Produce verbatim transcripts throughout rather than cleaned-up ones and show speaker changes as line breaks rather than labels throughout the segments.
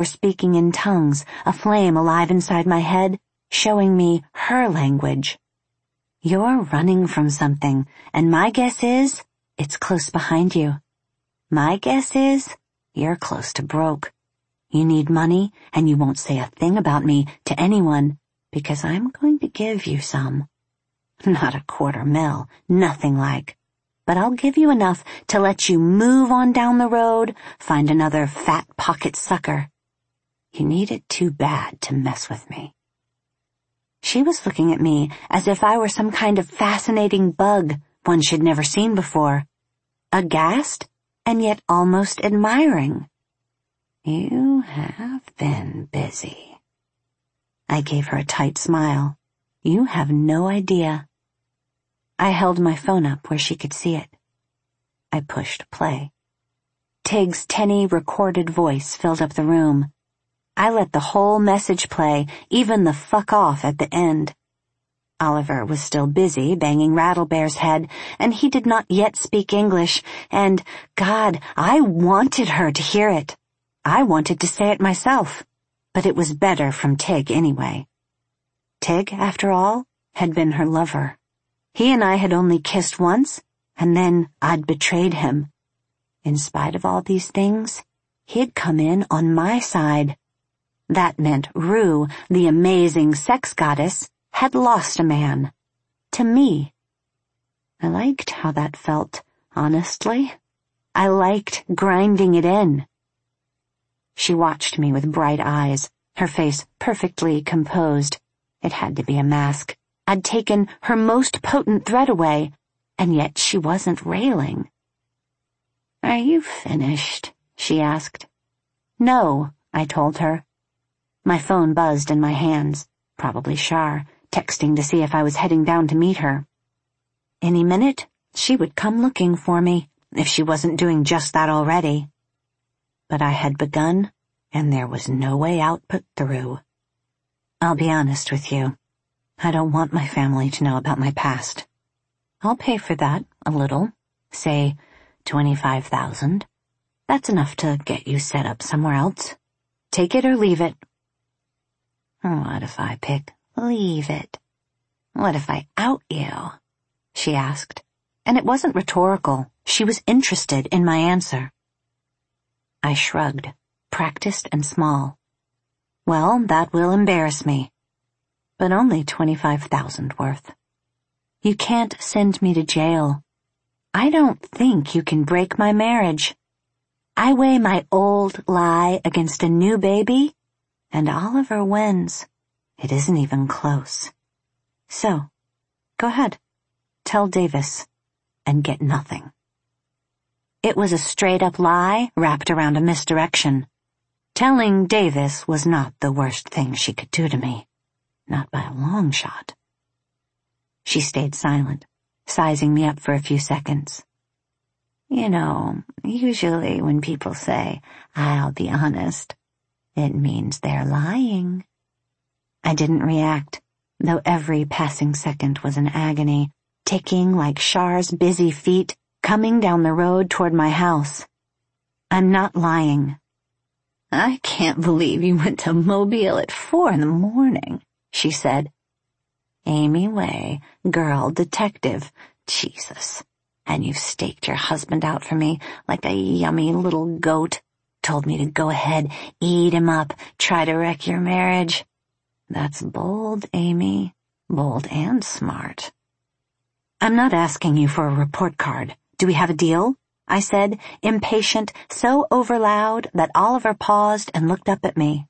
were speaking in tongues, a flame alive inside my head, showing me her language. You're running from something, and my guess is it's close behind you. My guess is you're close to broke. You need money, and you won't say a thing about me to anyone, because I'm going to give you some. Not a quarter mil, nothing like. But I'll give you enough to let you move on down the road, find another fat pocket sucker. You need it too bad to mess with me. She was looking at me as if I were some kind of fascinating bug one she'd never seen before, aghast and yet almost admiring. You have been busy. I gave her a tight smile. You have no idea. I held my phone up where she could see it. I pushed play. Tig's tinny recorded voice filled up the room. I let the whole message play, even the fuck off at the end. Oliver was still busy banging Rattlebear's head, and he did not yet speak English, and, God, I wanted her to hear it. I wanted to say it myself, but it was better from Tig anyway. Tig, after all, had been her lover. He and I had only kissed once, and then I'd betrayed him. In spite of all these things, he had come in on my side. That meant Rue, the amazing sex goddess, had lost a man. To me. I liked how that felt, honestly. I liked grinding it in. She watched me with bright eyes, her face perfectly composed. It had to be a mask. I'd taken her most potent threat away, and yet she wasn't railing. Are you finished? She asked. No, I told her. My phone buzzed in my hands, probably Shar, texting to see if I was heading down to meet her. Any minute, she would come looking for me, if she wasn't doing just that already. But I had begun, and there was no way out but through. I'll be honest with you. I don't want my family to know about my past. I'll pay for that, a little. Say, twenty-five thousand. That's enough to get you set up somewhere else. Take it or leave it. What if I pick leave it? What if I out you? She asked, and it wasn't rhetorical. She was interested in my answer. I shrugged, practiced and small. Well, that will embarrass me. But only twenty-five thousand worth. You can't send me to jail. I don't think you can break my marriage. I weigh my old lie against a new baby, and Oliver wins. It isn't even close. So, go ahead. Tell Davis, and get nothing. It was a straight-up lie wrapped around a misdirection. Telling Davis was not the worst thing she could do to me. Not by a long shot. She stayed silent, sizing me up for a few seconds. You know, usually when people say, I'll be honest, it means they're lying. I didn't react, though every passing second was an agony, ticking like Shar's busy feet coming down the road toward my house. I'm not lying. I can't believe you went to Mobile at four in the morning, she said. Amy Way, girl detective, Jesus. And you've staked your husband out for me like a yummy little goat. Told me to go ahead, eat him up, try to wreck your marriage. That's bold, Amy. Bold and smart. I'm not asking you for a report card. Do we have a deal? I said, impatient, so overloud that Oliver paused and looked up at me.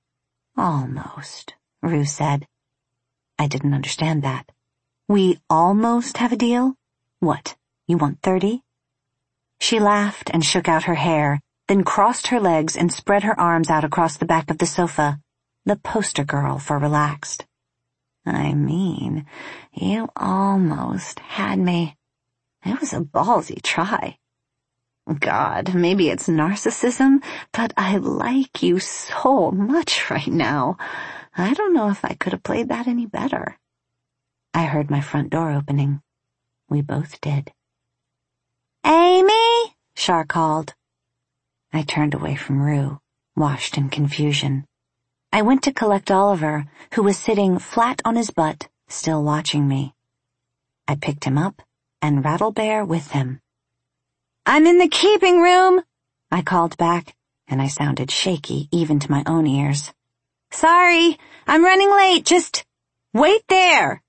Almost, Rue said. I didn't understand that. We almost have a deal? What, you want thirty? She laughed and shook out her hair, then crossed her legs and spread her arms out across the back of the sofa, the poster girl for relaxed. I mean, you almost had me. It was a ballsy try. God, maybe it's narcissism, but I like you so much right now. I don't know if I could have played that any better. I heard my front door opening. We both did. Amy? Shar called. I turned away from Rue. washed in confusion. I went to collect Oliver, who was sitting flat on his butt, still watching me. I picked him up and Rattlebear with him. "I'm in the keeping room," I called back, and I sounded shaky even to my own ears. "Sorry, I'm running late, just wait there."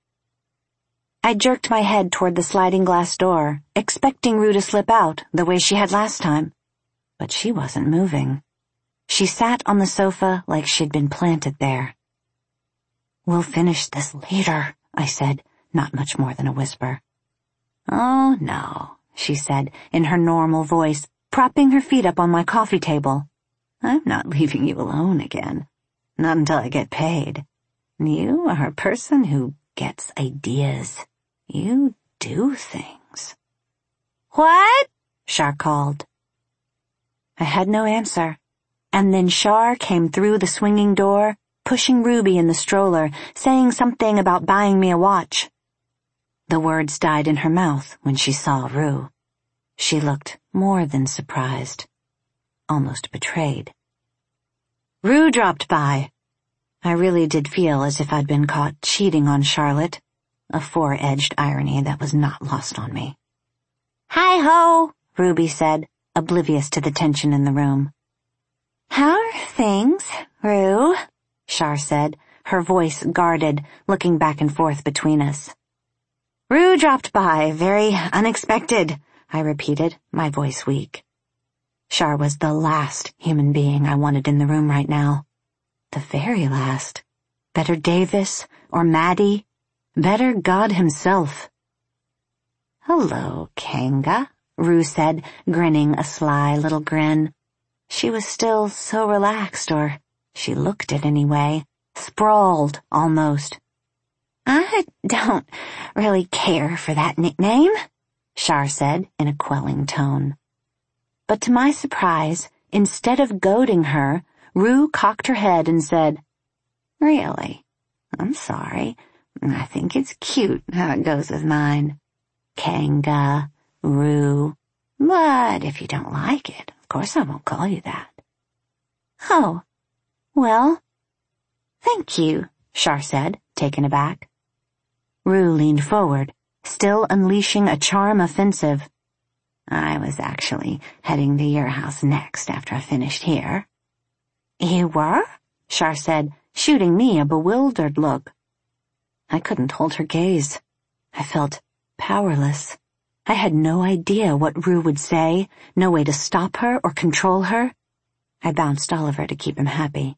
I jerked my head toward the sliding glass door, expecting Rue to slip out the way she had last time. But she wasn't moving. She sat on the sofa like she'd been planted there. "We'll finish this later," I said, not much more than a whisper. "Oh, no," she said in her normal voice, propping her feet up on my coffee table. "I'm not leaving you alone again. Not until I get paid. You are a person who gets ideas. You do things." "What?" Shar called. I had no answer, and then Shar came through the swinging door, pushing Ruby in the stroller, saying something about buying me a watch. The words died in her mouth when she saw Rue. She looked more than surprised, almost betrayed. Rue dropped by. I really did feel as if I'd been caught cheating on Charlotte, a four-edged irony that was not lost on me. "Hi-ho," Ruby said, oblivious to the tension in the room. "How are things, Rue?" Shar said, her voice guarded, looking back and forth between us. "Rue dropped by, very unexpected," I repeated, my voice weak. Shar was the last human being I wanted in the room right now. The very last. Better Davis or Maddie. Better God himself. "Hello, Kanga," Rue said, grinning a sly little grin. She was still so relaxed, or she looked it anyway, sprawled almost. "I don't really care for that nickname," Shar said in a quelling tone. But to my surprise, instead of goading her, Rue cocked her head and said, "Really? I'm sorry. I think it's cute how it goes with mine. Kanga, Rue. But if you don't like it, of course I won't call you that." "Oh, well, thank you," Shar said, taken aback. Rue leaned forward, still unleashing a charm offensive. "I was actually heading to your house next after I finished here." "You were?" Shar said, shooting me a bewildered look. I couldn't hold her gaze. I felt powerless. I had no idea what Rue would say, no way to stop her or control her. I bounced Oliver to keep him happy.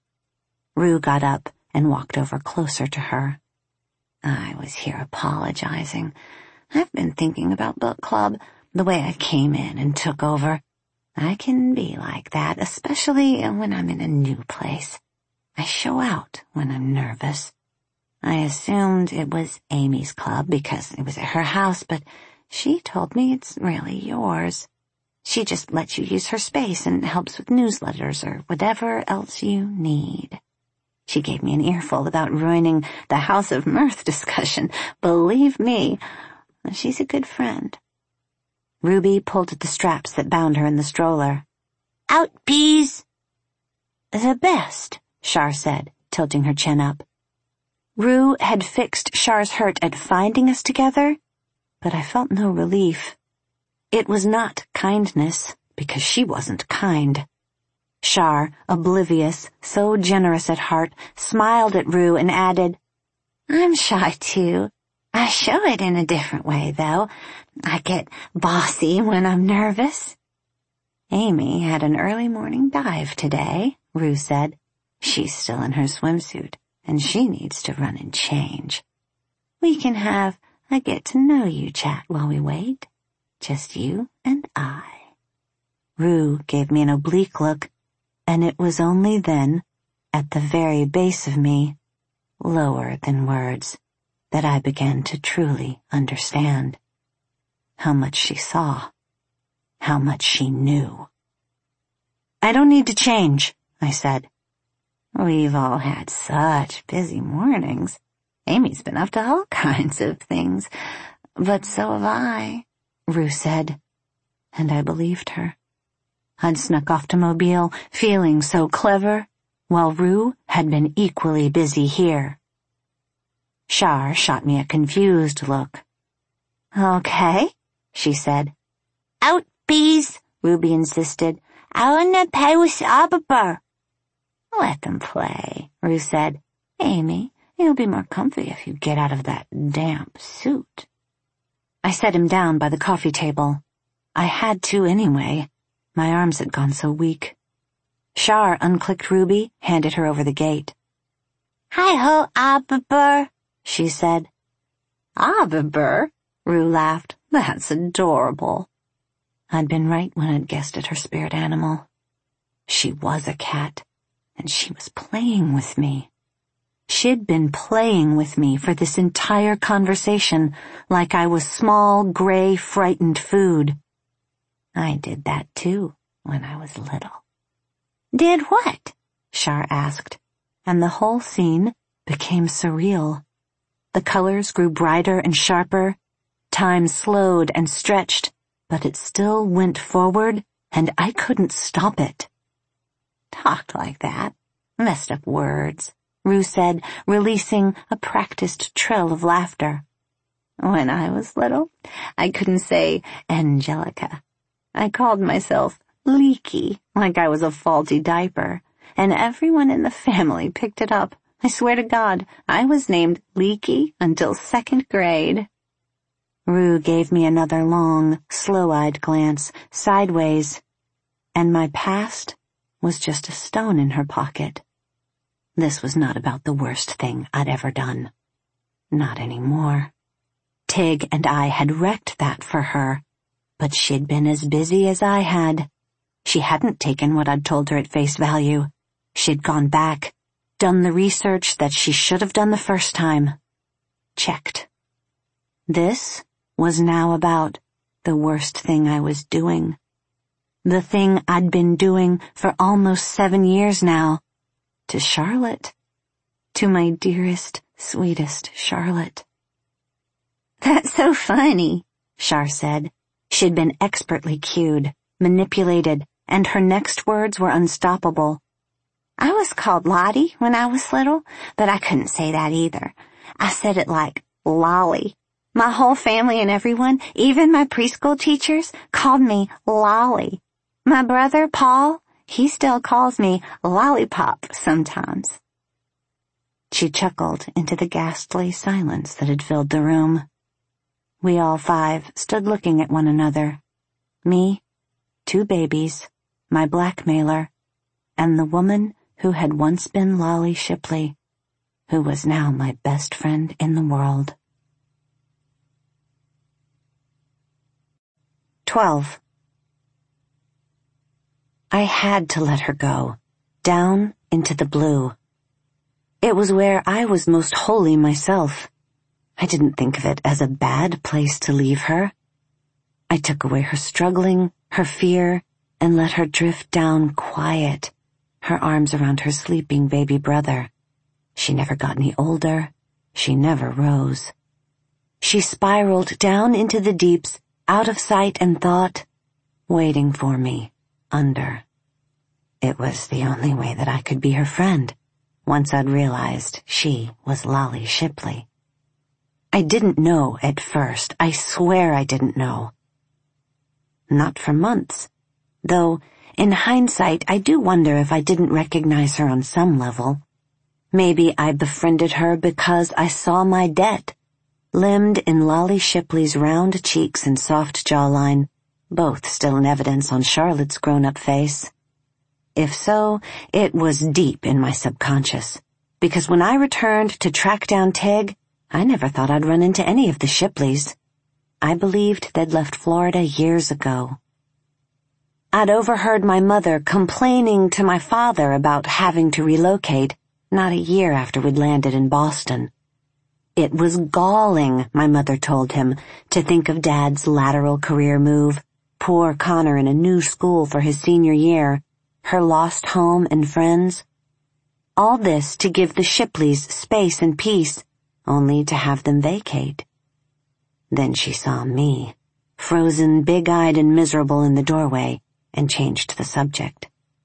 Rue got up and walked over closer to her. "I was here apologizing. I've been thinking about book club, the way I came in and took over. I can be like that, especially when I'm in a new place. I show out when I'm nervous. I assumed it was Amy's club because it was at her house, but she told me it's really yours. She just lets you use her space and helps with newsletters or whatever else you need." She gave me an earful about ruining the House of Mirth discussion. Believe me, she's a good friend. Ruby pulled at the straps that bound her in the stroller. "Out, bees!" "The best," Shar said, tilting her chin up. Rue had fixed Shar's hurt at finding us together, but I felt no relief. It was not kindness, because she wasn't kind. Shar, oblivious, so generous at heart, smiled at Rue and added, "I'm shy too. I show it in a different way, though. I get bossy when I'm nervous." "Amy had an early morning dive today," Rue said. "She's still in her swimsuit, and she needs to run and change. We can have a get-to-know-you chat while we wait. Just you and I." Rue gave me an oblique look, and it was only then, at the very base of me, lower than words, that I began to truly understand. How much she saw. How much she knew. "I don't need to change," I said. "We've all had such busy mornings. Amy's been up to all kinds of things. But so have I," Rue said, and I believed her. I'd snuck off to Mobile, feeling so clever, while Rue had been equally busy here. Shar shot me a confused look. "Okay," she said. "Out, bees," Ruby insisted. "I wanna play with Abba." "Let them play," Rue said. "Amy, you'll be more comfy if you get out of that damp suit." I set him down by the coffee table. I had to anyway. My arms had gone so weak. Shar unclicked Ruby, handed her over the gate. "Hi-ho, Abba," she said. "Abba?" Rue laughed. "That's adorable." I'd been right when I'd guessed at her spirit animal. She was a cat, and she was playing with me. She'd been playing with me for this entire conversation like I was small, gray, frightened food. I did that too when I was little. "Did what?" Shar asked, and the whole scene became surreal. The colors grew brighter and sharper. Time slowed and stretched, but it still went forward, and I couldn't stop it. "Talked like that. Messed up words," Rue said, releasing a practiced trill of laughter. "When I was little, I couldn't say Angelica. I called myself Leaky, like I was a faulty diaper, and everyone in the family picked it up. I swear to God, I was named Leaky until second grade." Rue gave me another long, slow-eyed glance, sideways, and my past was just a stone in her pocket. This was not about the worst thing I'd ever done. Not anymore. Tig and I had wrecked that for her, but she'd been as busy as I had. She hadn't taken what I'd told her at face value. She'd gone back, done the research that she should have done the first time. Checked. This was now about the worst thing I was doing. The thing I'd been doing for almost seven years now. To Charlotte. To my dearest, sweetest Charlotte. "That's so funny," Shar said. She'd been expertly cued, manipulated, and her next words were unstoppable. "I was called Lottie when I was little, but I couldn't say that either. I said it like Lolly. My whole family and everyone, even my preschool teachers, called me Lolly. My brother, Paul, he still calls me Lollipop sometimes." She chuckled into the ghastly silence that had filled the room. We all five stood looking at one another. Me, two babies, my blackmailer, and the woman who had once been Lolly Shipley, who was now my best friend in the world. Twelve. I had to let her go, down into the blue. It was where I was most wholly myself. I didn't think of it as a bad place to leave her. I took away her struggling, her fear, and let her drift down quiet, her arms around her sleeping baby brother. She never got any older. She never rose. She spiraled down into the deeps, out of sight and thought, waiting for me, under. It was the only way that I could be her friend, once I'd realized she was Lolly Shipley. I didn't know at first. I swear I didn't know. Not for months, though in hindsight I do wonder if I didn't recognize her on some level. Maybe I befriended her because I saw my debt, limned in Lolly Shipley's round cheeks and soft jawline, both still in evidence on Charlotte's grown-up face. If so, it was deep in my subconscious, because when I returned to track down Tig, I never thought I'd run into any of the Shipleys. I believed they'd left Florida years ago. I'd overheard my mother complaining to my father about having to relocate not a year after we'd landed in Boston. It was galling, my mother told him, to think of Dad's lateral career move, poor Connor in a new school for his senior year, her lost home and friends. All this to give the Shipleys space and peace, only to have them vacate. Then she saw me, frozen big-eyed and miserable in the doorway, and changed the subject.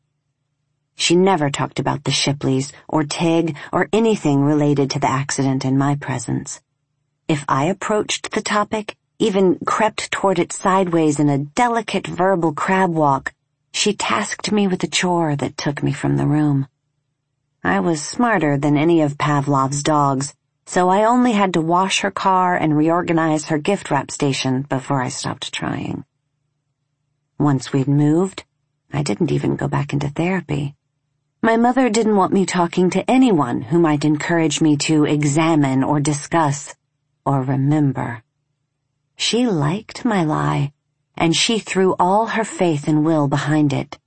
She never talked about the Shipleys or Tig or anything related to the accident in my presence. If I approached the topic, even crept toward it sideways in a delicate verbal crab walk, she tasked me with a chore that took me from the room. I was smarter than any of Pavlov's dogs, so I only had to wash her car and reorganize her gift wrap station before I stopped trying. Once we'd moved, I didn't even go back into therapy. My mother didn't want me talking to anyone who might encourage me to examine or discuss or remember. She liked my lie, and she threw all her faith and will behind it.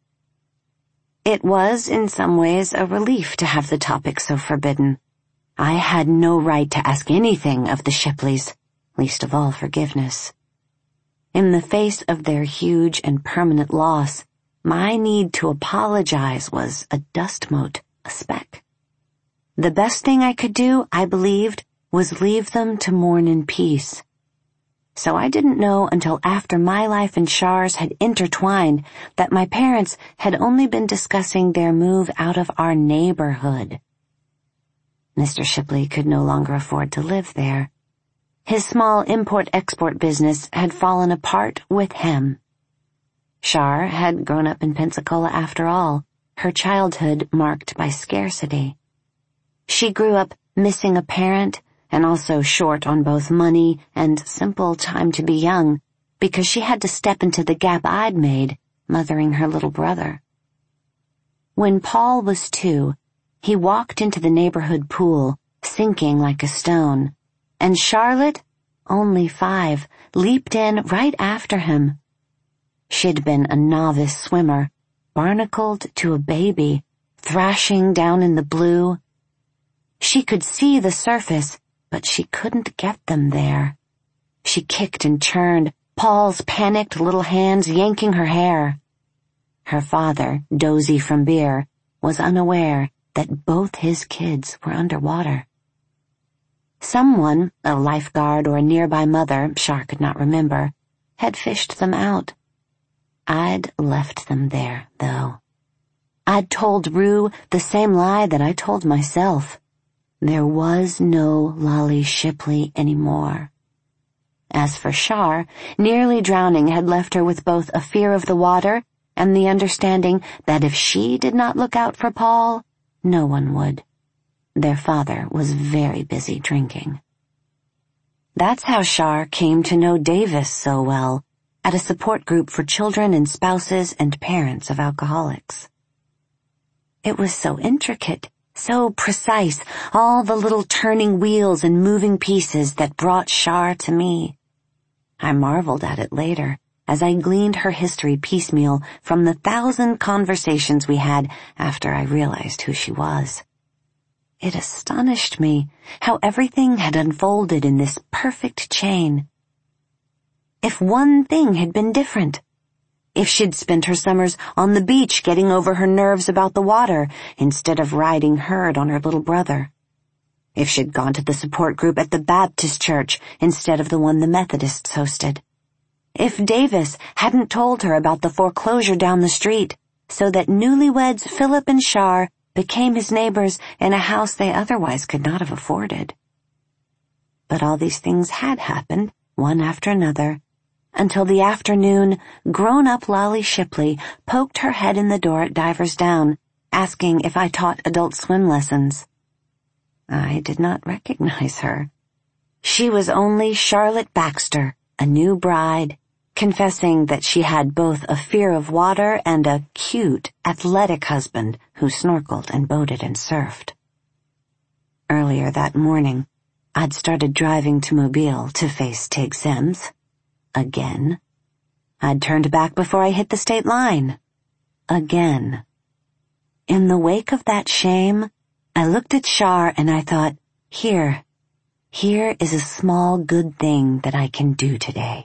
It was, in some ways, a relief to have the topic so forbidden. I had no right to ask anything of the Shipleys, least of all forgiveness. In the face of their huge and permanent loss, my need to apologize was a dust mote, a speck. The best thing I could do, I believed, was leave them to mourn in peace. So I didn't know until after my life and Char's had intertwined that my parents had only been discussing their move out of our neighborhood. Mister Shipley could no longer afford to live there. His small import-export business had fallen apart with him. Char had grown up in Pensacola after all, her childhood marked by scarcity. She grew up missing a parent and also short on both money and simple time to be young because she had to step into the gap I'd made, mothering her little brother. When Paul was two, he walked into the neighborhood pool, sinking like a stone, and Charlotte, only five, leaped in right after him. She'd been a novice swimmer, barnacled to a baby, thrashing down in the blue. She could see the surface, but she couldn't get them there. She kicked and churned, Paul's panicked little hands yanking her hair. Her father, dozy from beer, was unaware that both his kids were underwater. Someone, a lifeguard or a nearby mother, Char could not remember, had fished them out. I'd left them there, though. I'd told Rue the same lie that I told myself. There was no Lolly Shipley anymore. As for Char, nearly drowning had left her with both a fear of the water and the understanding that if she did not look out for Paul, no one would. Their father was very busy drinking. That's how Char came to know Davis so well, at a support group for children and spouses and parents of alcoholics. It was so intricate, so precise, all the little turning wheels and moving pieces that brought Char to me. I marveled at it later, as I gleaned her history piecemeal from the thousand conversations we had after I realized who she was. It astonished me how everything had unfolded in this perfect chain. If one thing had been different, if she'd spent her summers on the beach getting over her nerves about the water instead of riding herd on her little brother, if she'd gone to the support group at the Baptist church instead of the one the Methodists hosted, if Davis hadn't told her about the foreclosure down the street so that newlyweds Philip and Char became his neighbors in a house they otherwise could not have afforded. But all these things had happened, one after another, until the afternoon grown-up Lolly Shipley poked her head in the door at Divers Down, asking if I taught adult swim lessons. I did not recognize her. She was only Charlotte Baxter, a new bride, confessing that she had both a fear of water and a cute, athletic husband who snorkeled and boated and surfed. Earlier that morning, I'd started driving to Mobile to face Tig Sims. Again. I'd turned back before I hit the state line. Again. In the wake of that shame, I looked at Char and I thought, here, here is a small good thing that I can do today.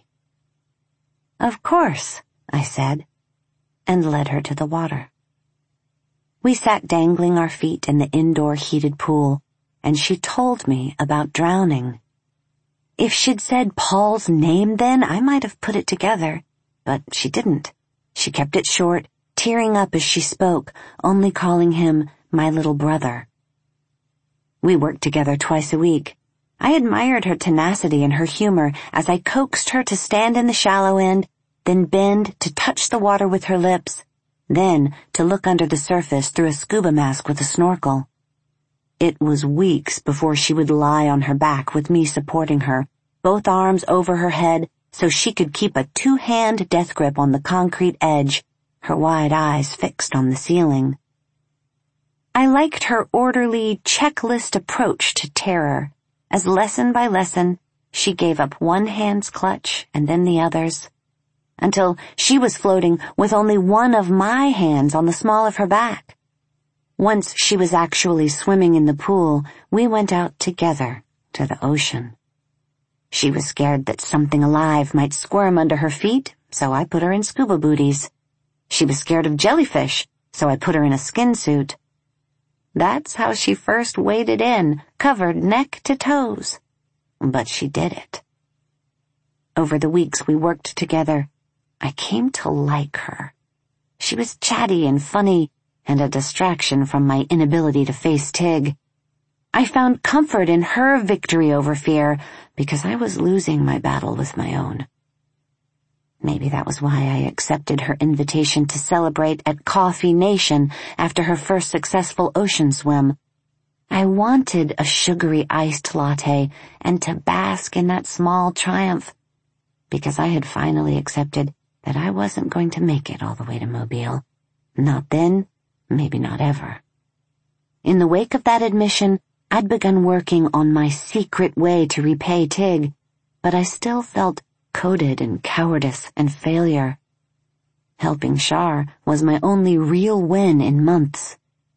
Of course, I said, and led her to the water. We sat dangling our feet in the indoor heated pool, and she told me about drowning. If she'd said Paul's name then, I might have put it together, but she didn't. She kept it short, tearing up as she spoke, only calling him my little brother. We worked together twice a week. I admired her tenacity and her humor as I coaxed her to stand in the shallow end, then bend to touch the water with her lips, then to look under the surface through a scuba mask with a snorkel. It was weeks before she would lie on her back with me supporting her, both arms over her head so she could keep a two-hand death grip on the concrete edge, her wide eyes fixed on the ceiling. I liked her orderly, checklist approach to terror, as lesson by lesson she gave up one hand's clutch and then the other's, until she was floating with only one of my hands on the small of her back. Once she was actually swimming in the pool, we went out together to the ocean. She was scared that something alive might squirm under her feet, so I put her in scuba booties. She was scared of jellyfish, so I put her in a skin suit. That's how she first waded in, covered neck to toes. But she did it. Over the weeks we worked together, I came to like her. She was chatty and funny, and a distraction from my inability to face Tig. I found comfort in her victory over fear because I was losing my battle with my own. Maybe that was why I accepted her invitation to celebrate at Coffee Nation after her first successful ocean swim. I wanted a sugary iced latte and to bask in that small triumph, because I had finally accepted that I wasn't going to make it all the way to Mobile. Not then, maybe not ever. In the wake of that admission, I'd begun working on my secret way to repay Tig, but I still felt coated in cowardice and failure. Helping Shar was my only real win in months.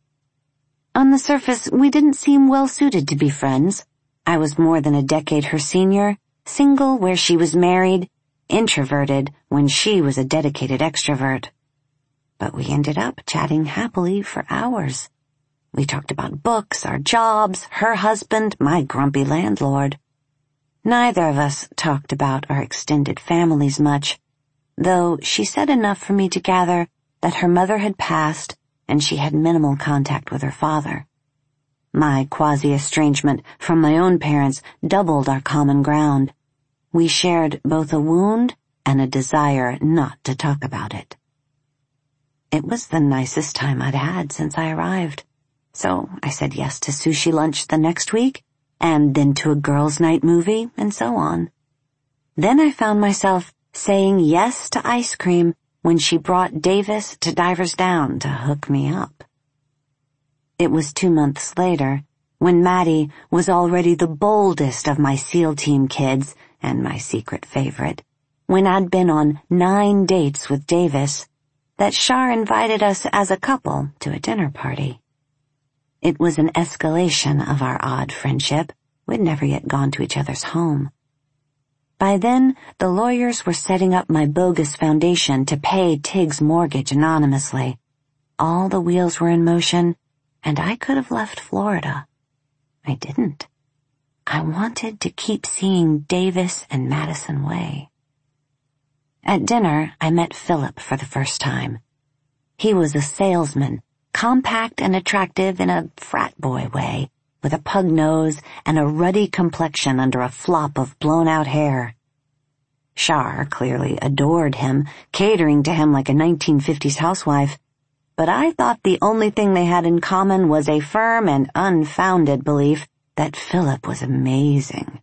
On the surface, we didn't seem well suited to be friends. I was more than a decade her senior, single where she was married, introverted when she was a dedicated extrovert. But we ended up chatting happily for hours. We talked about books, our jobs, her husband, my grumpy landlord. Neither of us talked about our extended families much, though she said enough for me to gather that her mother had passed and she had minimal contact with her father. My quasi-estrangement from my own parents doubled our common ground. We shared both a wound and a desire not to talk about it. It was the nicest time I'd had since I arrived, so I said yes to sushi lunch the next week, and then to a girls' night movie, and so on. Then I found myself saying yes to ice cream when she brought Davis to Divers Down to hook me up. It was two months later, when Maddie was already the boldest of my SEAL team kids and my secret favorite, when I'd been on nine dates with Davis, that Shar invited us as a couple to a dinner party. It was an escalation of our odd friendship. We'd never yet gone to each other's home. By then, the lawyers were setting up my bogus foundation to pay Tig's mortgage anonymously. All the wheels were in motion, and I could have left Florida. I didn't. I wanted to keep seeing Davis and Madison Way. At dinner, I met Philip for the first time. He was a salesman, compact and attractive in a frat boy way, with a pug nose and a ruddy complexion under a flop of blown-out hair. Shar clearly adored him, catering to him like a nineteen fifties housewife, but I thought the only thing they had in common was a firm and unfounded belief that Philip was amazing.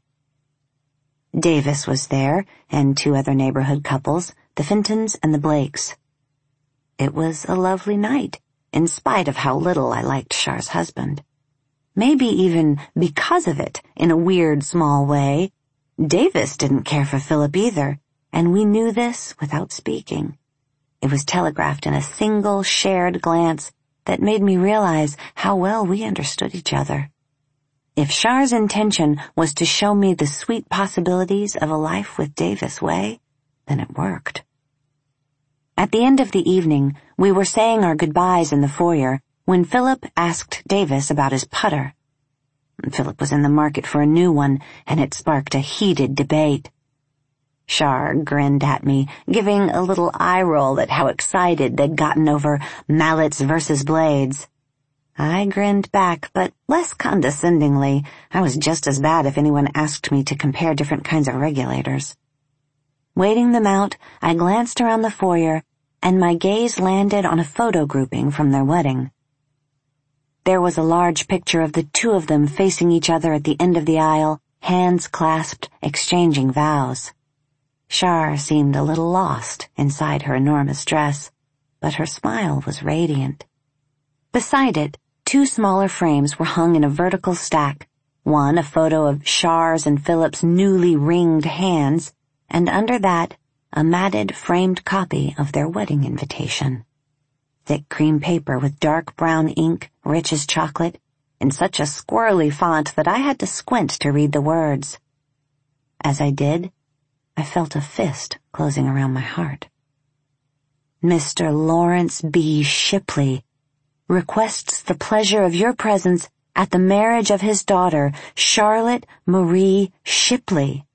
Davis was there, and two other neighborhood couples, the Fintons and the Blakes. It was a lovely night, in spite of how little I liked Shar's husband. Maybe even because of it, in a weird small way. Davis didn't care for Philip either, and we knew this without speaking. It was telegraphed in a single shared glance that made me realize how well we understood each other. If Shar's intention was to show me the sweet possibilities of a life with Davis Way, then it worked. At the end of the evening, we were saying our goodbyes in the foyer when Philip asked Davis about his putter. Philip was in the market for a new one, and it sparked a heated debate. Char grinned at me, giving a little eye roll at how excited they'd gotten over mallets versus blades. I grinned back, but less condescendingly. I was just as bad if anyone asked me to compare different kinds of regulators. Waiting them out, I glanced around the foyer, and my gaze landed on a photo grouping from their wedding. There was a large picture of the two of them facing each other at the end of the aisle, hands clasped, exchanging vows. Char seemed a little lost inside her enormous dress, but her smile was radiant. Beside it, two smaller frames were hung in a vertical stack, one a photo of Char's and Philip's newly ringed hands, and under that, a matted, framed copy of their wedding invitation. Thick cream paper with dark brown ink, rich as chocolate, in such a squirrely font that I had to squint to read the words. As I did, I felt a fist closing around my heart. Mister Lawrence B. Shipley requests the pleasure of your presence at the marriage of his daughter, Charlotte Marie Shipley.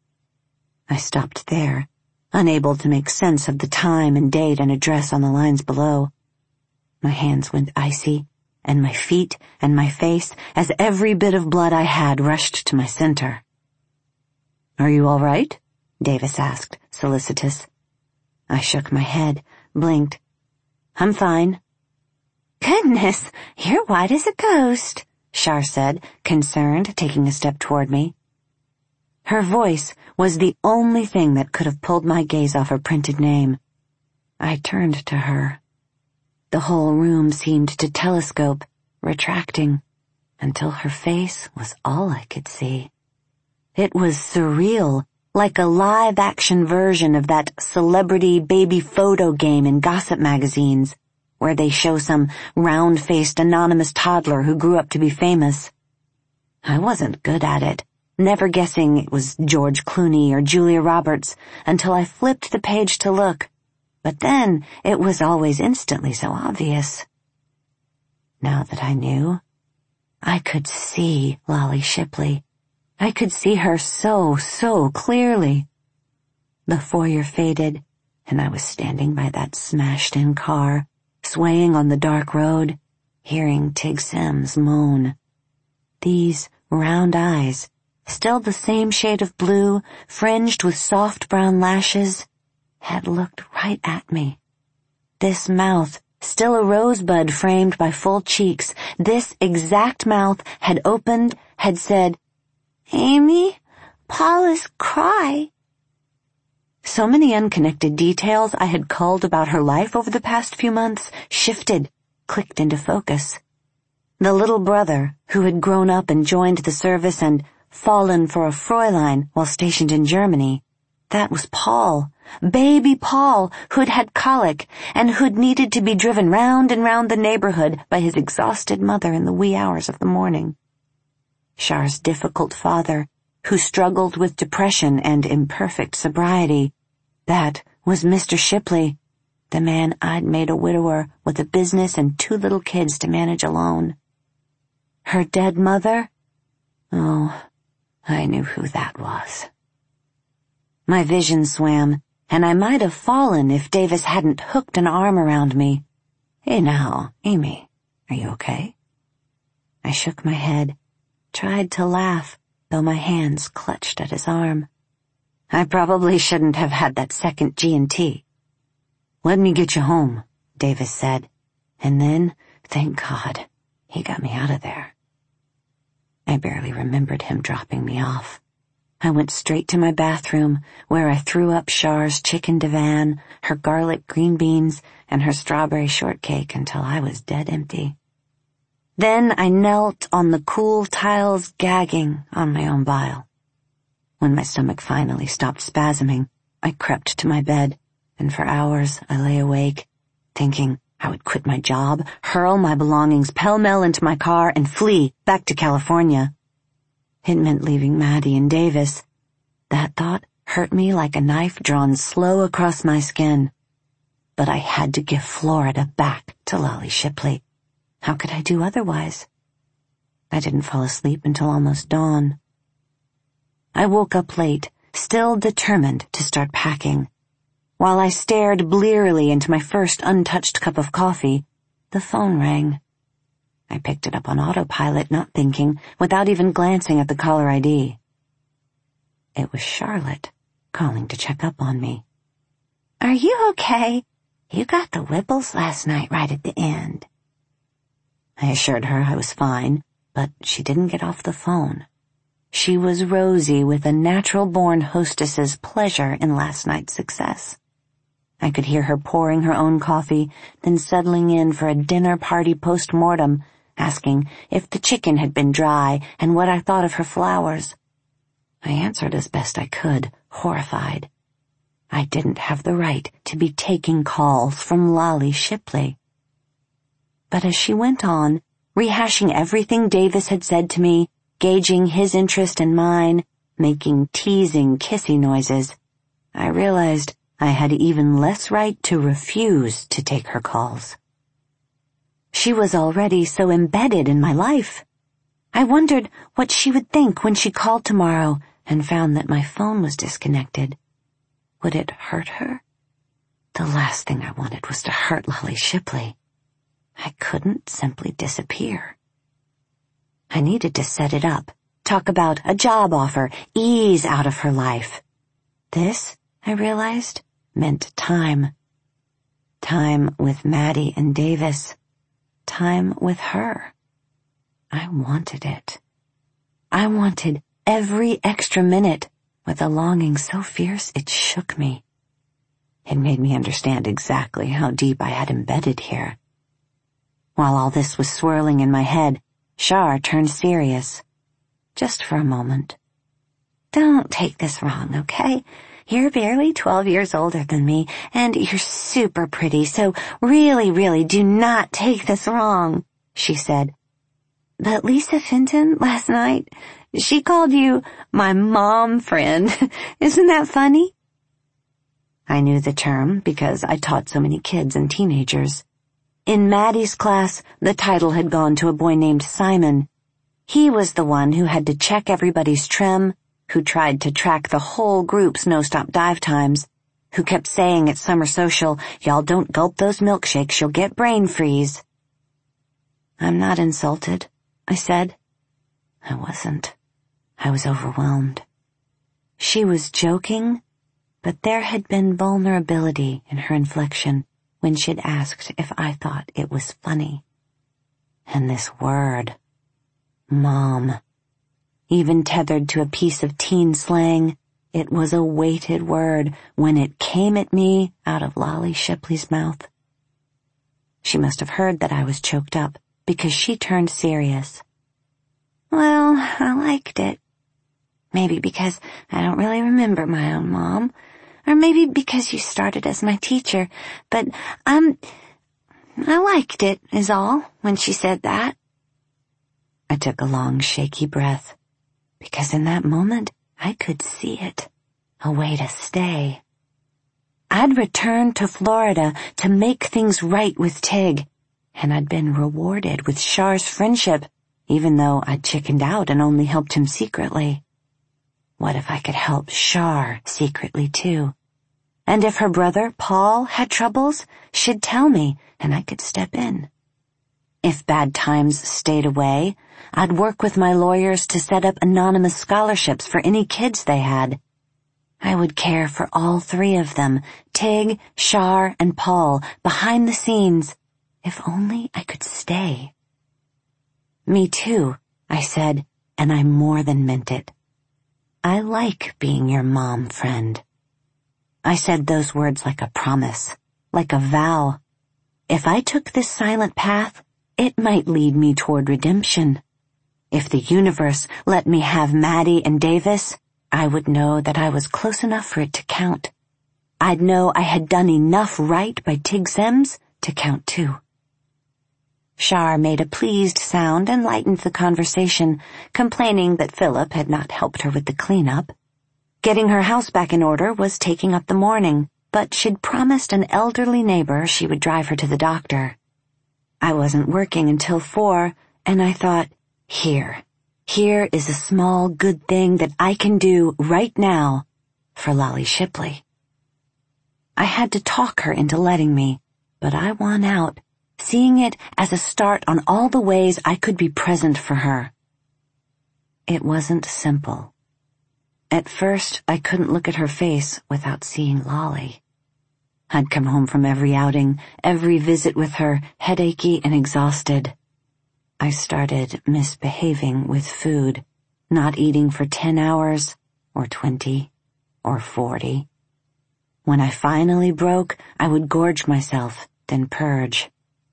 I stopped there, unable to make sense of the time and date and address on the lines below. My hands went icy, and my feet and my face, as every bit of blood I had rushed to my center. "Are you all right?" Davis asked, solicitous. I shook my head, blinked. "I'm fine." "Goodness, you're white as a ghost," Char said, concerned, taking a step toward me. Her voice was the only thing that could have pulled my gaze off her printed name. I turned to her. The whole room seemed to telescope, retracting, until her face was all I could see. It was surreal, like a live-action version of that celebrity baby photo game in gossip magazines, where they show some round-faced anonymous toddler who grew up to be famous. I wasn't good at it, never guessing it was George Clooney or Julia Roberts until I flipped the page to look. But then it was always instantly so obvious. Now that I knew, I could see Lolly Shipley. I could see her so, so clearly. The foyer faded, and I was standing by that smashed-in car, swaying on the dark road, hearing Tig Sims moan. These round eyes, still the same shade of blue, fringed with soft brown lashes, had looked right at me. This mouth, still a rosebud framed by full cheeks, this exact mouth had opened, had said, "Amy, Paula's cry." So many unconnected details I had culled about her life over the past few months shifted, clicked into focus. The little brother, who had grown up and joined the service and fallen for a Fräulein while stationed in Germany, that was Paul, baby Paul, who'd had colic and who'd needed to be driven round and round the neighborhood by his exhausted mother in the wee hours of the morning. Char's difficult father, who struggled with depression and imperfect sobriety, that was Mister Shipley, the man I'd made a widower with a business and two little kids to manage alone. Her dead mother? Oh, I knew who that was. My vision swam, and I might have fallen if Davis hadn't hooked an arm around me. "Hey now, Amy, are you okay?" I shook my head, tried to laugh, though my hands clutched at his arm. I probably shouldn't have had that second G and T. "Let me get you home," Davis said, and then, thank God, he got me out of there. I barely remembered him dropping me off. I went straight to my bathroom, where I threw up Char's chicken divan, her garlic green beans, and her strawberry shortcake until I was dead empty. Then I knelt on the cool tiles, gagging on my own bile. When my stomach finally stopped spasming, I crept to my bed, and for hours I lay awake, thinking I would quit my job, hurl my belongings pell-mell into my car, and flee back to California. It meant leaving Maddie and Davis. That thought hurt me like a knife drawn slow across my skin. But I had to give Florida back to Lolly Shipley. How could I do otherwise? I didn't fall asleep until almost dawn. I woke up late, still determined to start packing. While I stared blearily into my first untouched cup of coffee, the phone rang. I picked it up on autopilot, not thinking, without even glancing at the caller I D. It was Charlotte, calling to check up on me. "Are you okay? You got the Whipples last night right at the end." I assured her I was fine, but she didn't get off the phone. She was rosy with a natural-born hostess's pleasure in last night's success. I could hear her pouring her own coffee, then settling in for a dinner party post-mortem, asking if the chicken had been dry and what I thought of her flowers. I answered as best I could, horrified. I didn't have the right to be taking calls from Lolly Shipley. But as she went on, rehashing everything Davis had said to me, gauging his interest in mine, making teasing kissy noises, I realized I had even less right to refuse to take her calls. She was already so embedded in my life. I wondered what she would think when she called tomorrow and found that my phone was disconnected. Would it hurt her? The last thing I wanted was to hurt Lolly Shipley. I couldn't simply disappear. I needed to set it up, talk about a job offer, ease out of her life. This, I realized, meant time. Time with Maddie and Davis. Time with her. I wanted it. I wanted every extra minute with a longing so fierce it shook me. It made me understand exactly how deep I had embedded here. While all this was swirling in my head, Shar turned serious. Just for a moment. "Don't take this wrong, okay? You're barely twelve years older than me, and you're super pretty, so really, really do not take this wrong," she said. "But Lisa Fenton, last night, she called you my mom friend. Isn't that funny?" I knew the term because I taught so many kids and teenagers. In Maddie's class, the title had gone to a boy named Simon. He was the one who had to check everybody's trim, who tried to track the whole group's no-stop dive times, who kept saying at summer social, "Y'all don't gulp those milkshakes, you'll get brain freeze." "I'm not insulted," I said. I wasn't. I was overwhelmed. She was joking, but there had been vulnerability in her inflection when she'd asked if I thought it was funny. And this word, Mom, even tethered to a piece of teen slang, it was a weighted word when it came at me out of Lolly Shipley's mouth. She must have heard that I was choked up because she turned serious. "Well, I liked it. Maybe because I don't really remember my own mom, or maybe because you started as my teacher, but, um, I liked it, is all, when she said that." I took a long, shaky breath, because in that moment, I could see it, a way to stay. I'd returned to Florida to make things right with Tig, and I'd been rewarded with Shar's friendship, even though I'd chickened out and only helped him secretly. What if I could help Shar secretly too? And if her brother, Paul, had troubles, she'd tell me, and I could step in. If bad times stayed away, I'd work with my lawyers to set up anonymous scholarships for any kids they had. I would care for all three of them, Tig, Shar, and Paul, behind the scenes, if only I could stay. "Me too," I said, and I more than meant it. "I like being your mom friend." I said those words like a promise, like a vow. If I took this silent path, it might lead me toward redemption. If the universe let me have Maddie and Davis, I would know that I was close enough for it to count. I'd know I had done enough right by Tig Sims to count too. Shar made a pleased sound and lightened the conversation, complaining that Philip had not helped her with the cleanup. Getting her house back in order was taking up the morning, but she'd promised an elderly neighbor she would drive her to the doctor. I wasn't working until four, and I thought, here, here is a small good thing that I can do right now for Lolly Shipley. I had to talk her into letting me, but I won out, seeing it as a start on all the ways I could be present for her. It wasn't simple. At first, I couldn't look at her face without seeing Lolly. I'd come home from every outing, every visit with her, headachy and exhausted. I started misbehaving with food, not eating for ten hours, or twenty, or forty. When I finally broke, I would gorge myself, then purge.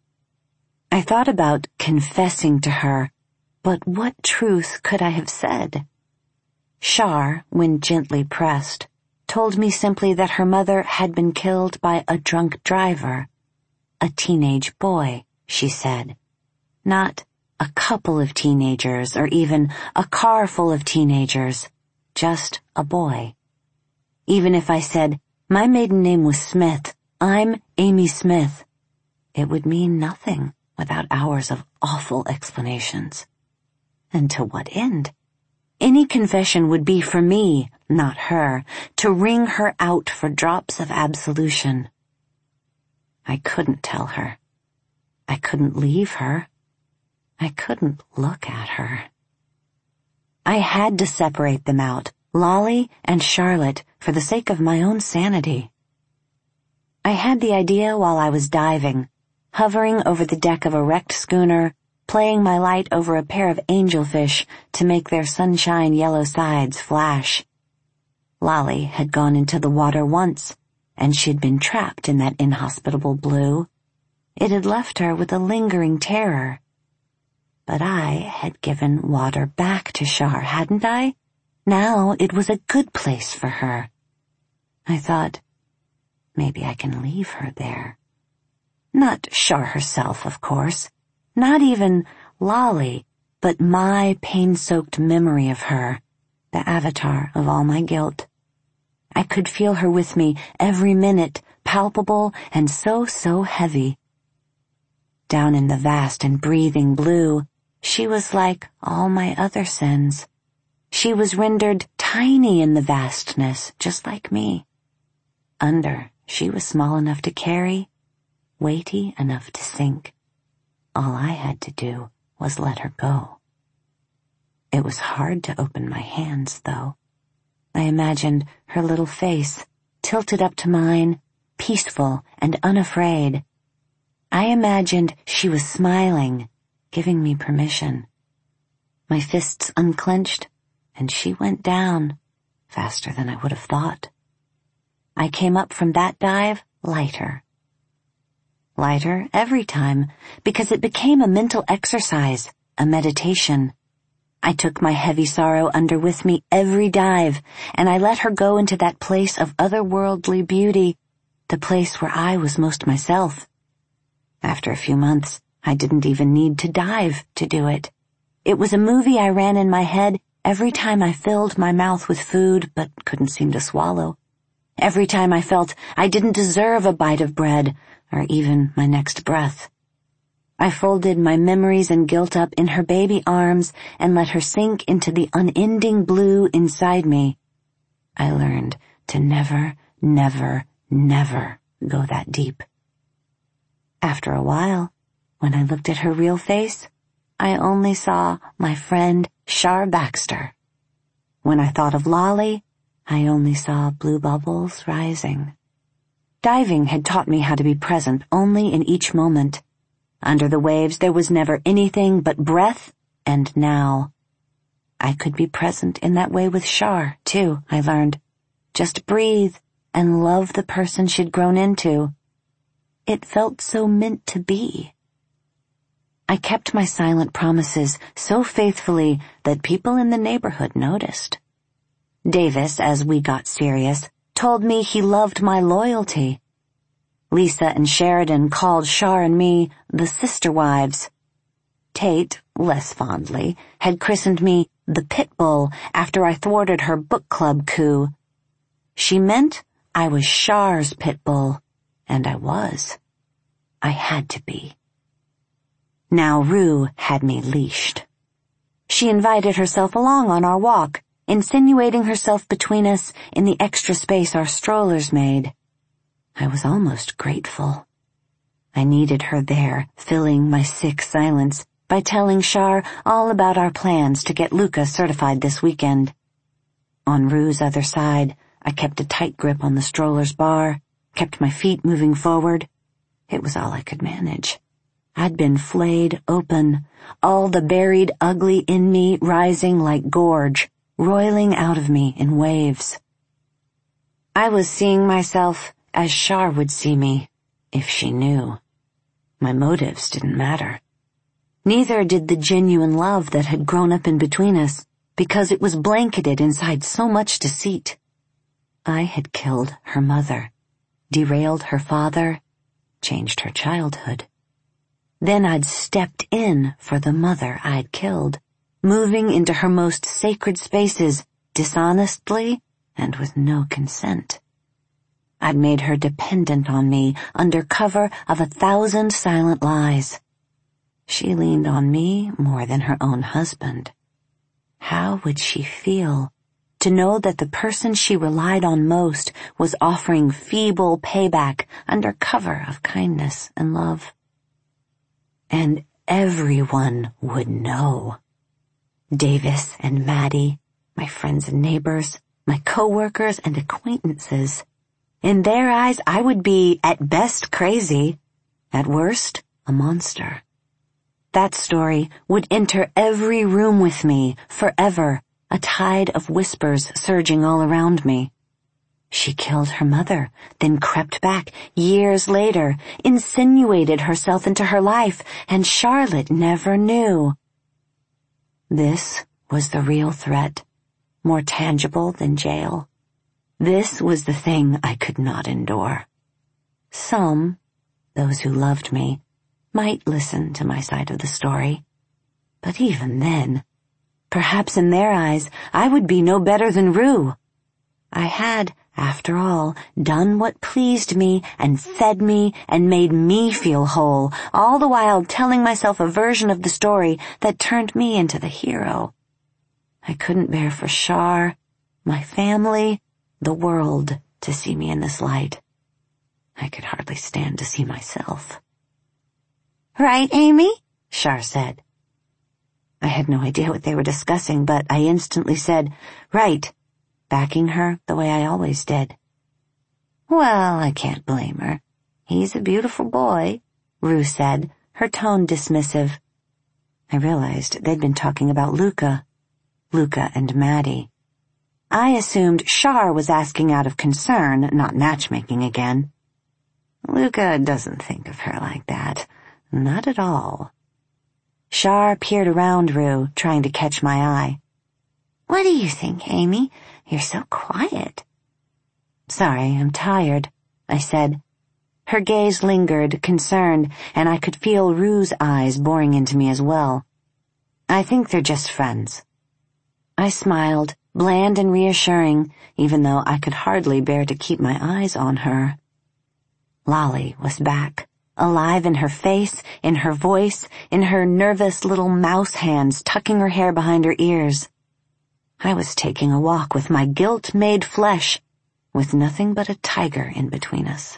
I thought about confessing to her, but what truth could I have said? Shar, when gently pressed, told me simply that her mother had been killed by a drunk driver. A teenage boy, she said. Not a couple of teenagers or even a car full of teenagers. Just a boy. Even if I said, my maiden name was Smith, I'm Amy Smith, it would mean nothing without hours of awful explanations. And to what end? Any confession would be for me, not her, to wring her out for drops of absolution. I couldn't tell her. I couldn't leave her. I couldn't look at her. I had to separate them out, Lolly and Charlotte, for the sake of my own sanity. I had the idea while I was diving, hovering over the deck of a wrecked schooner, playing my light over a pair of angelfish to make their sunshine yellow sides flash. Lolly had gone into the water once, and she'd been trapped in that inhospitable blue. It had left her with a lingering terror. But I had given water back to Shar, hadn't I? Now it was a good place for her. I thought, maybe I can leave her there. Not Shar herself, of course. Not even Lolly, but my pain-soaked memory of her, the avatar of all my guilt. I could feel her with me every minute, palpable and so, so heavy. Down in the vast and breathing blue, she was like all my other sins. She was rendered tiny in the vastness, just like me. Under, she was small enough to carry, weighty enough to sink. All I had to do was let her go. It was hard to open my hands, though. I imagined her little face, tilted up to mine, peaceful and unafraid. I imagined she was smiling, giving me permission. My fists unclenched, and she went down, faster than I would have thought. I came up from that dive lighter. Lighter every time, because it became a mental exercise, a meditation. I took my heavy sorrow under with me every dive, and I let her go into that place of otherworldly beauty, the place where I was most myself. After a few months, I didn't even need to dive to do it. It was a movie I ran in my head every time I filled my mouth with food but couldn't seem to swallow. Every time I felt I didn't deserve a bite of bread, or even my next breath. I folded my memories and guilt up in her baby arms and let her sink into the unending blue inside me. I learned to never, never, never go that deep. After a while, when I looked at her real face, I only saw my friend Shar Baxter. When I thought of Lolly, I only saw blue bubbles rising. Diving had taught me how to be present only in each moment. Under the waves there was never anything but breath and now. I could be present in that way with Shar, too, I learned. Just breathe and love the person she'd grown into. It felt so meant to be. I kept my silent promises so faithfully that people in the neighborhood noticed. Davis, as we got serious, told me he loved my loyalty. Lisa and Sheridan called Shar and me the sister wives. Tate, less fondly, had christened me the pit bull after I thwarted her book club coup. She meant I was Shar's pit bull, and I was. I had to be. Now Rue had me leashed. She invited herself along on our walk, insinuating herself between us in the extra space our strollers made. I was almost grateful. I needed her there, filling my sick silence by telling Shar all about our plans to get Luca certified this weekend. On Rue's other side, I kept a tight grip on the stroller's bar, kept my feet moving forward. It was all I could manage. I'd been flayed open, all the buried ugly in me rising like gorge, roiling out of me in waves. I was seeing myself as Shar would see me, if she knew. My motives didn't matter. Neither did the genuine love that had grown up in between us, because it was blanketed inside so much deceit. I had killed her mother, derailed her father, changed her childhood. Then I'd stepped in for the mother I'd killed, moving into her most sacred spaces dishonestly and with no consent. I'd made her dependent on me under cover of a thousand silent lies. She leaned on me more than her own husband. How would she feel to know that the person she relied on most was offering feeble payback under cover of kindness and love? And everyone would know. Davis and Maddie, my friends and neighbors, my coworkers and acquaintances. In their eyes, I would be, at best, crazy, at worst, a monster. That story would enter every room with me, forever, a tide of whispers surging all around me. She killed her mother, then crept back years later, insinuated herself into her life, and Charlotte never knew. This was the real threat, more tangible than jail. This was the thing I could not endure. Some, those who loved me, might listen to my side of the story. But even then, perhaps in their eyes, I would be no better than Rue. I had, after all, done what pleased me and fed me and made me feel whole, all the while telling myself a version of the story that turned me into the hero. I couldn't bear for Shar, my family, the world to see me in this light. I could hardly stand to see myself. "Right, Amy?" Shar said. I had no idea what they were discussing, but I instantly said, "Right," backing her the way I always did. "Well, I can't blame her. He's a beautiful boy," Rue said, her tone dismissive. I realized they'd been talking about Luca. Luca and Maddie. I assumed Shar was asking out of concern, not matchmaking again. "Luca doesn't think of her like that. Not at all." Shar peered around Rue, trying to catch my eye. "What do you think, Amy? You're so quiet." "Sorry, I'm tired," I said. Her gaze lingered, concerned, and I could feel Rue's eyes boring into me as well. "I think they're just friends." I smiled, bland and reassuring, even though I could hardly bear to keep my eyes on her. Lolly was back, alive in her face, in her voice, in her nervous little mouse hands tucking her hair behind her ears. I was taking a walk with my guilt-made flesh, with nothing but a tiger in between us.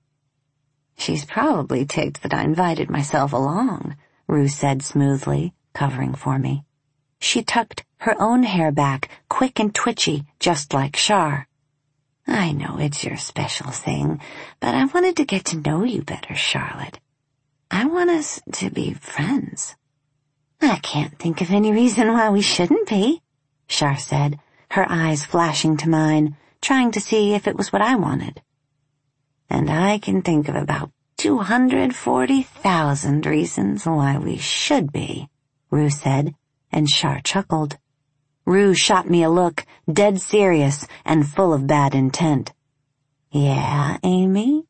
"She's probably ticked that I invited myself along," Rue said smoothly, covering for me. She tucked her own hair back, quick and twitchy, just like Shar. "I know it's your special thing, but I wanted to get to know you better, Charlotte. I want us to be friends." "I can't think of any reason why we shouldn't be," Shar said, her eyes flashing to mine, trying to see if it was what I wanted. "And I can think of about two hundred forty thousand reasons why we should be," Rue said, and Shar chuckled. Rue shot me a look, dead serious and full of bad intent. "Yeah, Amy?"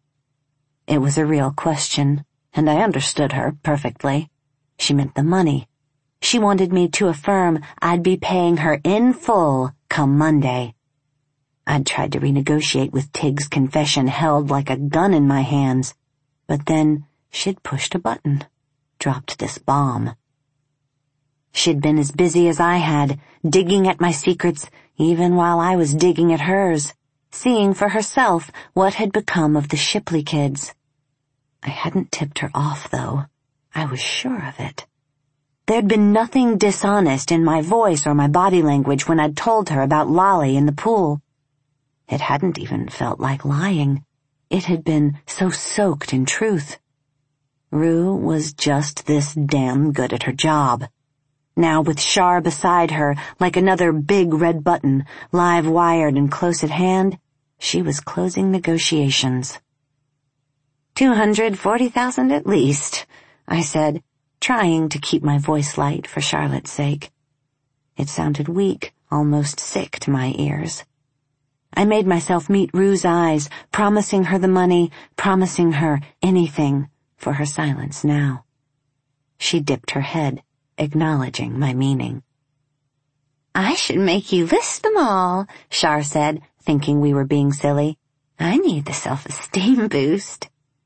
It was a real question, and I understood her perfectly. She meant the money. She wanted me to affirm I'd be paying her in full come Monday. I'd tried to renegotiate with Tig's confession held like a gun in my hands, but then she'd pushed a button, dropped this bomb. She'd been as busy as I had, digging at my secrets, even while I was digging at hers, seeing for herself what had become of the Shipley kids. I hadn't tipped her off, though. I was sure of it. There'd been nothing dishonest in my voice or my body language when I'd told her about Lolly in the pool. It hadn't even felt like lying. It had been so soaked in truth. Rue was just this damn good at her job. Now, with Shar beside her, like another big red button, live wired and close at hand, she was closing negotiations. Two hundred forty thousand at least, I said, trying to keep my voice light for Charlotte's sake. It sounded weak, almost sick to my ears. I made myself meet Rue's eyes, promising her the money, promising her anything for her silence now. She dipped her head, acknowledging my meaning. I should make you list them all, Shar said, thinking we were being silly. I need the self-esteem boost.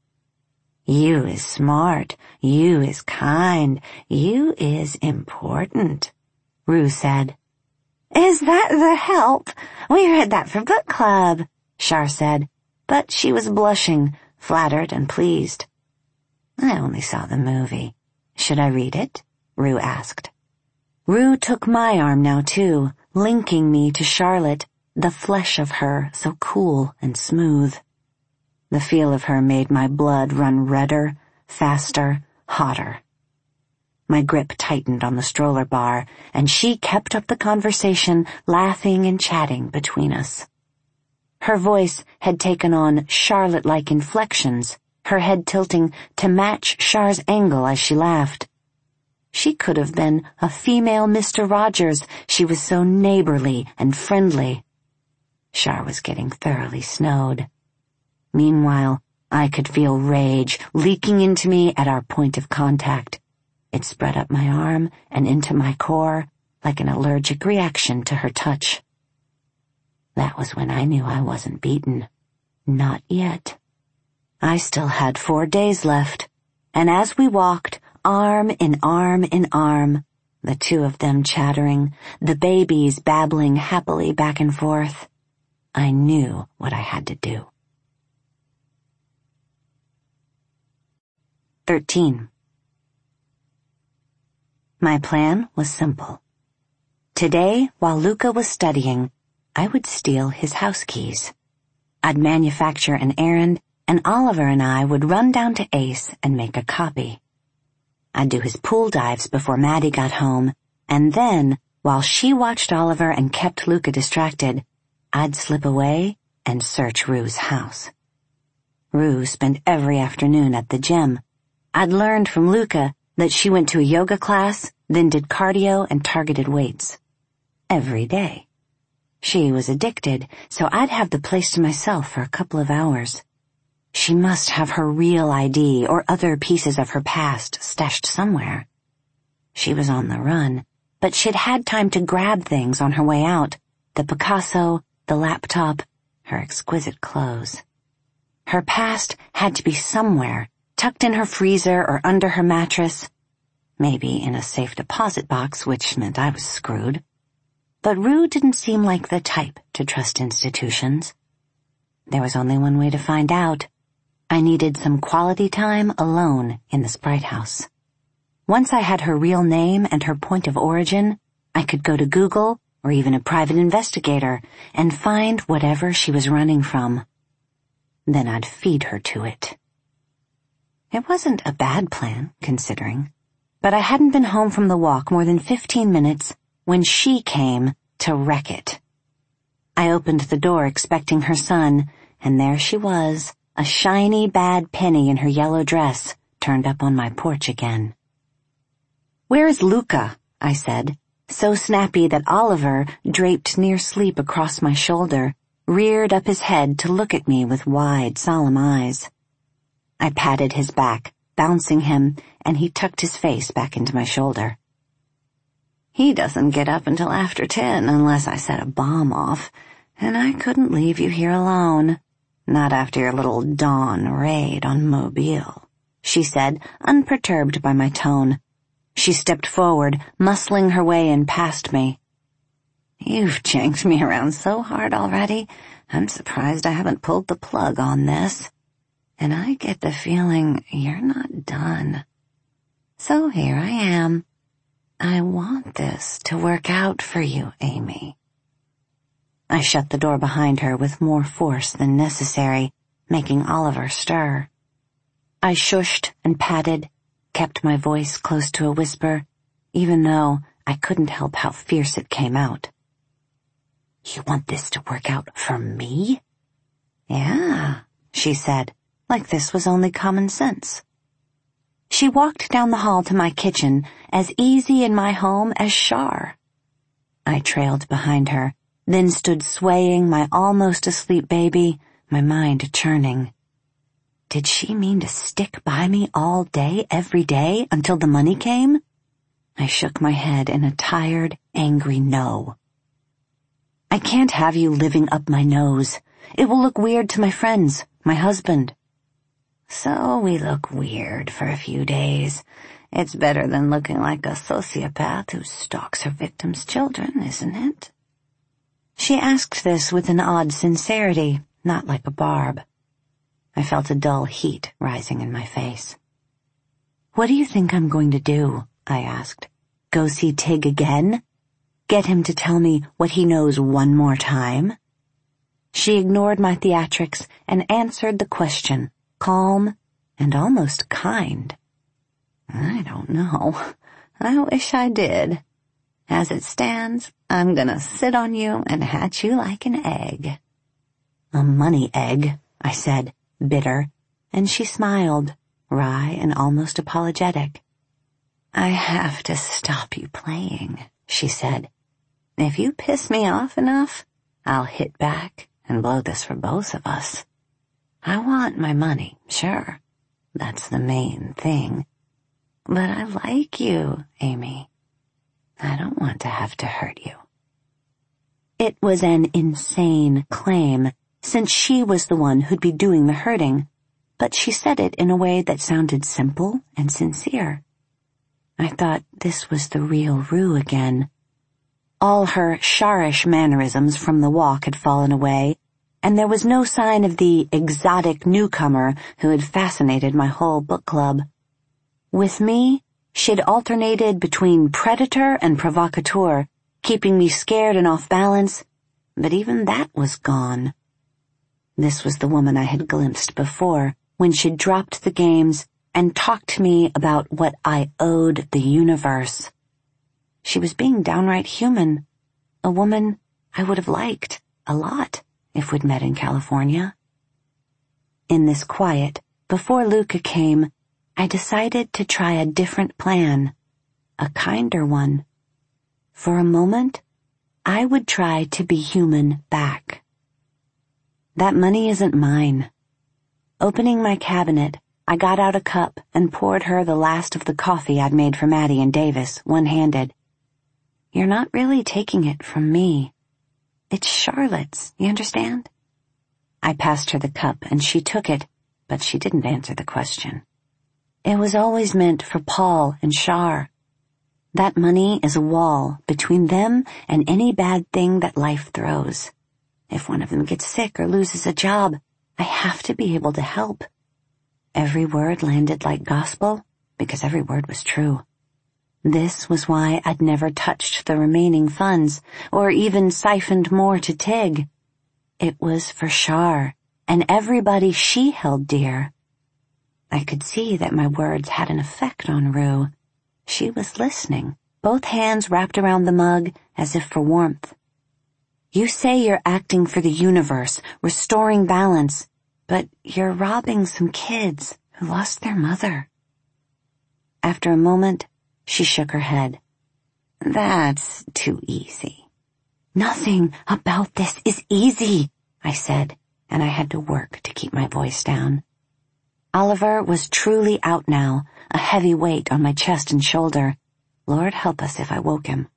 You is smart, you is kind, you is important, Rue said. Is that the help? We read that for book club, Shar said, but she was blushing, flattered and pleased. I only saw the movie. Should I read it? Rue asked. Rue took my arm now too, linking me to Charlotte, the flesh of her so cool and smooth. The feel of her made my blood run redder, faster, hotter. My grip tightened on the stroller bar, and she kept up the conversation, laughing and chatting between us. Her voice had taken on Charlotte-like inflections, her head tilting to match Char's angle as she laughed. She could have been a female Mister Rogers. She was so neighborly and friendly. Char was getting thoroughly snowed. Meanwhile, I could feel rage leaking into me at our point of contact. It spread up my arm and into my core like an allergic reaction to her touch. That was when I knew I wasn't beaten. Not yet. I still had four days left, and as we walked, arm in arm in arm, the two of them chattering, the babies babbling happily back and forth, I knew what I had to do. Thirteen. My plan was simple. Today, while Luca was studying, I would steal his house keys. I'd manufacture an errand, and Oliver and I would run down to Ace and make a copy. I'd do his pool dives before Maddie got home, and then, while she watched Oliver and kept Luca distracted, I'd slip away and search Rue's house. Rue spent every afternoon at the gym. I'd learned from Luca that she went to a yoga class, then did cardio and targeted weights. Every day. She was addicted, so I'd have the place to myself for a couple of hours. She must have her real I D or other pieces of her past stashed somewhere. She was on the run, but she'd had time to grab things on her way out, the Picasso, the laptop, her exquisite clothes. Her past had to be somewhere, tucked in her freezer or under her mattress, maybe in a safe deposit box, which meant I was screwed. But Rue didn't seem like the type to trust institutions. There was only one way to find out. I needed some quality time alone in the Sprite House. Once I had her real name and her point of origin, I could go to Google or even a private investigator and find whatever she was running from. Then I'd feed her to it. It wasn't a bad plan, considering, but I hadn't been home from the walk more than fifteen minutes when she came to wreck it. I opened the door expecting her son, and there she was, a shiny bad penny in her yellow dress, turned up on my porch again. "Where's Luca?" I said, so snappy that Oliver, draped near sleep across my shoulder, reared up his head to look at me with wide, solemn eyes. I patted his back, bouncing him, and he tucked his face back into my shoulder. "He doesn't get up until after ten unless I set a bomb off, and I couldn't leave you here alone. Not after your little dawn raid on Mobile," she said, unperturbed by my tone. She stepped forward, muscling her way in past me. You've janked me around so hard already, I'm surprised I haven't pulled the plug on this. And I get the feeling you're not done. So here I am. I want this to work out for you, Amy. I shut the door behind her with more force than necessary, making Oliver stir. I shushed and patted, kept my voice close to a whisper, even though I couldn't help how fierce it came out. You want this to work out for me? Yeah, she said, like this was only common sense. She walked down the hall to my kitchen, as easy in my home as Shar. I trailed behind her, then stood swaying my almost asleep baby, my mind churning. Did she mean to stick by me all day, every day, until the money came? I shook my head in a tired, angry no. I can't have you living up my nose. It will look weird to my friends, my husband. So we look weird for a few days. It's better than looking like a sociopath who stalks her victims' children, isn't it? She asked this with an odd sincerity, not like a barb. I felt a dull heat rising in my face. What do you think I'm going to do? I asked. Go see Tig again? Get him to tell me what he knows one more time? She ignored my theatrics and answered the question, calm and almost kind. I don't know. I wish I did. As it stands, I'm gonna sit on you and hatch you like an egg. A money egg, I said, bitter, and she smiled, wry and almost apologetic. I have to stop you playing, she said. If you piss me off enough, I'll hit back and blow this for both of us. I want my money, sure. That's the main thing. But I like you, Amy. I don't want to have to hurt you. It was an insane claim, since she was the one who'd be doing the hurting, but she said it in a way that sounded simple and sincere. I thought this was the real Rue again. All her Sharish mannerisms from the walk had fallen away, and there was no sign of the exotic newcomer who had fascinated my whole book club. With me, she'd alternated between predator and provocateur, keeping me scared and off balance, but even that was gone. This was the woman I had glimpsed before, when she'd dropped the games and talked to me about what I owed the universe. She was being downright human, a woman I would have liked a lot if we'd met in California. In this quiet, before Luca came, I decided to try a different plan, a kinder one. For a moment, I would try to be human back. That money isn't mine. Opening my cabinet, I got out a cup and poured her the last of the coffee I'd made for Maddie and Davis, one-handed. You're not really taking it from me. It's Charlotte's, you understand? I passed her the cup and she took it, but she didn't answer the question. It was always meant for Paul and Shar. That money is a wall between them and any bad thing that life throws. If one of them gets sick or loses a job, I have to be able to help. Every word landed like gospel, because every word was true. This was why I'd never touched the remaining funds, or even siphoned more to Tig. It was for Shar, and everybody she held dear. I could see that my words had an effect on Rue. She was listening, both hands wrapped around the mug as if for warmth. You say you're acting for the universe, restoring balance, but you're robbing some kids who lost their mother. After a moment, she shook her head. That's too easy. Nothing about this is easy, I said, and I had to work to keep my voice down. Oliver was truly out now, a heavy weight on my chest and shoulder. Lord help us if I woke him.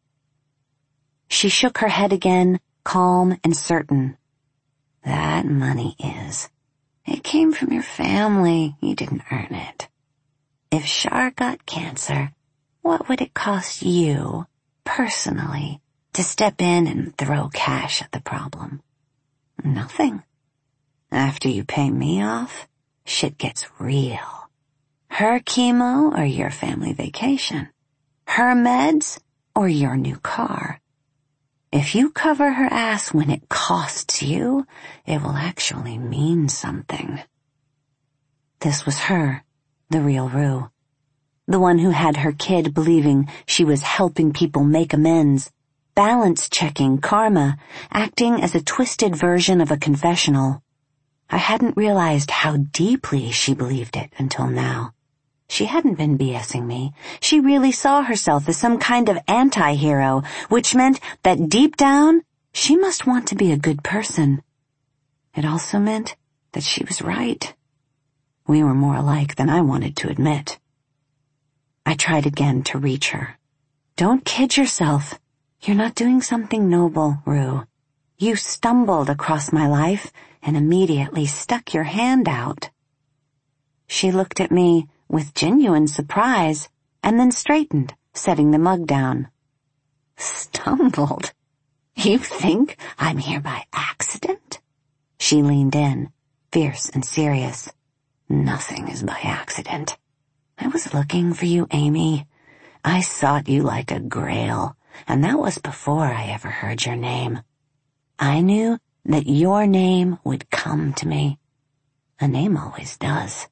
She shook her head again, calm and certain. That money is. It came from your family. You didn't earn it. If Shar got cancer, what would it cost you, personally, to step in and throw cash at the problem? Nothing. After you pay me off, shit gets real. Her chemo or your family vacation. Her meds or your new car. If you cover her ass when it costs you, it will actually mean something. This was her, the real Rue. The one who had her kid believing she was helping people make amends, balance-checking karma, acting as a twisted version of a confessional. I hadn't realized how deeply she believed it until now. She hadn't been BSing me. She really saw herself as some kind of anti-hero, which meant that deep down, she must want to be a good person. It also meant that she was right. We were more alike than I wanted to admit. I tried again to reach her. Don't kid yourself. You're not doing something noble, Rue. You stumbled across my life and immediately stuck your hand out. She looked at me with genuine surprise and then straightened, setting the mug down. Stumbled? You think I'm here by accident? She leaned in, fierce and serious. Nothing is by accident. I was looking for you, Amy. I sought you like a grail, and that was before I ever heard your name. I knew that your name would come to me. A name always does.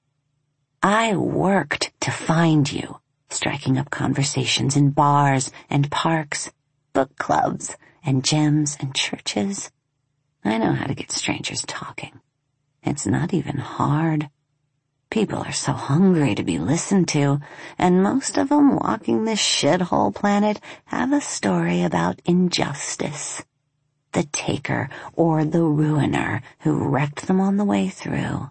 I worked to find you, striking up conversations in bars and parks, book clubs and gyms and churches. I know how to get strangers talking. It's not even hard. People are so hungry to be listened to, and most of them walking this shithole planet have a story about injustice. The taker or the ruiner who wrecked them on the way through.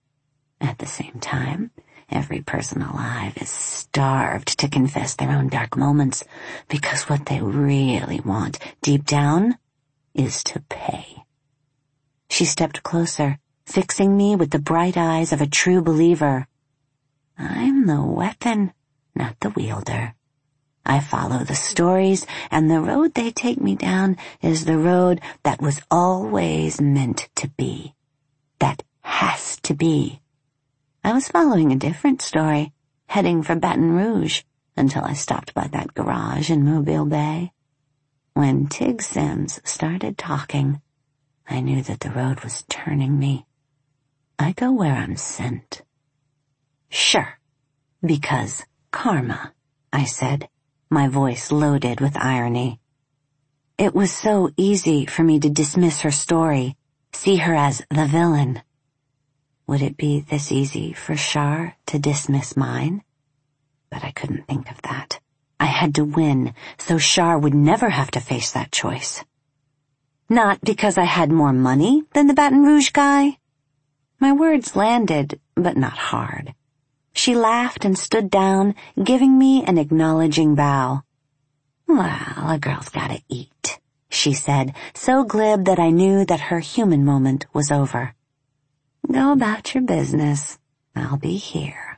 At the same time, every person alive is starved to confess their own dark moments, because what they really want, deep down, is to pay. She stepped closer, fixing me with the bright eyes of a true believer. I'm the weapon, not the wielder. I follow the stories, and the road they take me down is the road that was always meant to be. That has to be. I was following a different story, heading for Baton Rouge, until I stopped by that garage in Mobile Bay. When Tig Sims started talking, I knew that the road was turning me. I go where I'm sent. Sure, because karma, I said, my voice loaded with irony. It was so easy for me to dismiss her story, see her as the villain. Would it be this easy for Shar to dismiss mine? But I couldn't think of that. I had to win, so Shar would never have to face that choice. Not because I had more money than the Baton Rouge guy. My words landed, but not hard. She laughed and stood down, giving me an acknowledging bow. Well, a girl's gotta eat, she said, so glib that I knew that her human moment was over. Go about your business. I'll be here.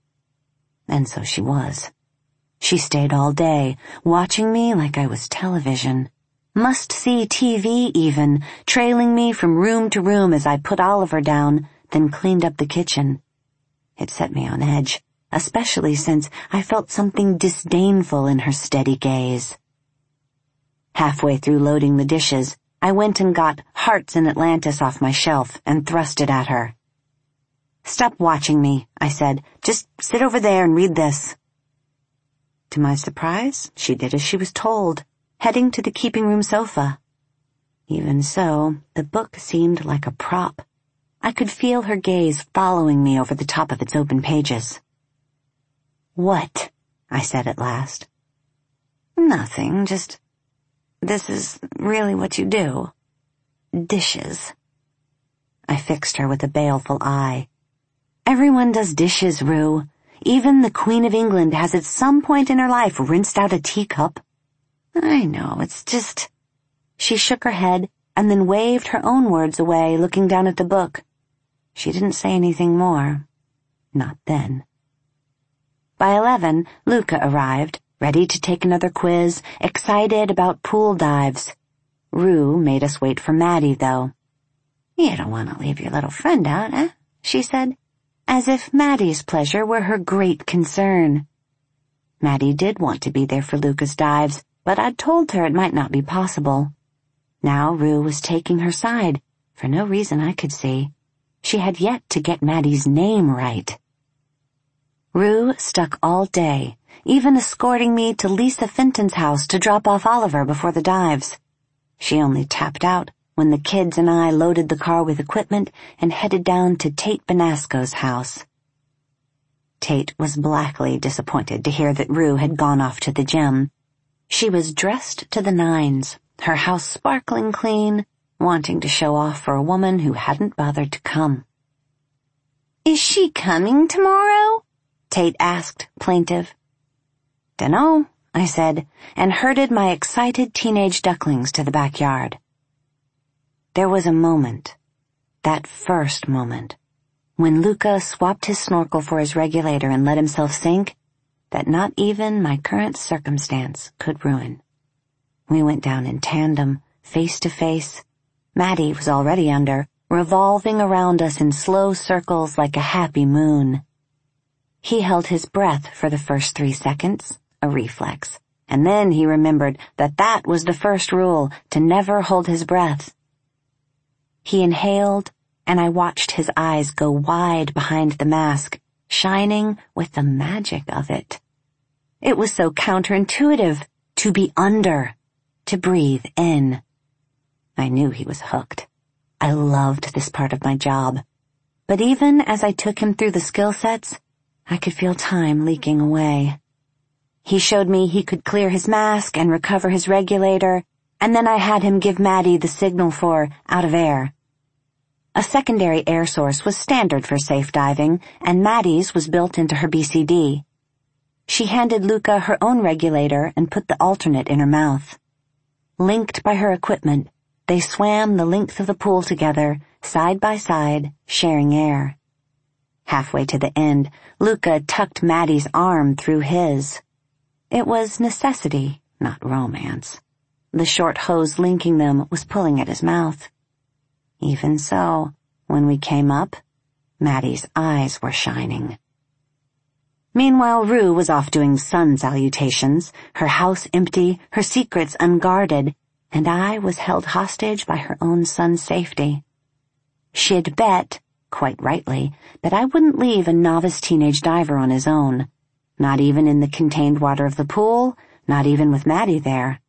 And so she was. She stayed all day, watching me like I was television. Must-see T V even, trailing me from room to room as I put Oliver down, then cleaned up the kitchen. It set me on edge, especially since I felt something disdainful in her steady gaze. Halfway through loading the dishes, I went and got Hearts in Atlantis off my shelf and thrust it at her. Stop watching me, I said. Just sit over there and read this. To my surprise, she did as she was told, heading to the keeping room sofa. Even so, the book seemed like a prop. I could feel her gaze following me over the top of its open pages. What? I said at last. Nothing, just, this is really what you do. Dishes. I fixed her with a baleful eye. Everyone does dishes, Rue. Even the Queen of England has at some point in her life rinsed out a teacup. I know, it's just... She shook her head and then waved her own words away, looking down at the book. She didn't say anything more. Not then. By eleven, Luca arrived, ready to take another quiz, excited about pool dives. Rue made us wait for Maddie, though. "You don't want to leave your little friend out, eh?" she said, as if Maddie's pleasure were her great concern. Maddie did want to be there for Luca's dives, but I'd told her it might not be possible. Now Rue was taking her side, for no reason I could see. She had yet to get Maddie's name right. Rue stuck all day, even escorting me to Lisa Fenton's house to drop off Oliver before the dives. She only tapped out when the kids and I loaded the car with equipment and headed down to Tate Benasco's house. Tate was blackly disappointed to hear that Rue had gone off to the gym. She was dressed to the nines, her house sparkling clean, wanting to show off for a woman who hadn't bothered to come. "Is she coming tomorrow?" Tate asked, plaintive. "Dunno," I said, and herded my excited teenage ducklings to the backyard. There was a moment, that first moment, when Luca swapped his snorkel for his regulator and let himself sink, that not even my current circumstance could ruin. We went down in tandem, face to face. Maddie was already under, revolving around us in slow circles like a happy moon. He held his breath for the first three seconds, a reflex, and then he remembered that that was the first rule, to never hold his breath. He inhaled, and I watched his eyes go wide behind the mask, shining with the magic of it. It was so counterintuitive, to be under, to breathe in. I knew he was hooked. I loved this part of my job. But even as I took him through the skill sets, I could feel time leaking away. He showed me he could clear his mask and recover his regulator, and then I had him give Maddie the signal for out of air. A secondary air source was standard for safe diving, and Maddie's was built into her B C D. She handed Luca her own regulator and put the alternate in her mouth. Linked by her equipment, they swam the length of the pool together, side by side, sharing air. Halfway to the end, Luca tucked Maddie's arm through his. It was necessity, not romance. The short hose linking them was pulling at his mouth. Even so, when we came up, Maddie's eyes were shining. Meanwhile, Rue was off doing sun salutations, her house empty, her secrets unguarded, and I was held hostage by her own son's safety. She'd bet, quite rightly, that I wouldn't leave a novice teenage diver on his own, not even in the contained water of the pool, not even with Maddie there.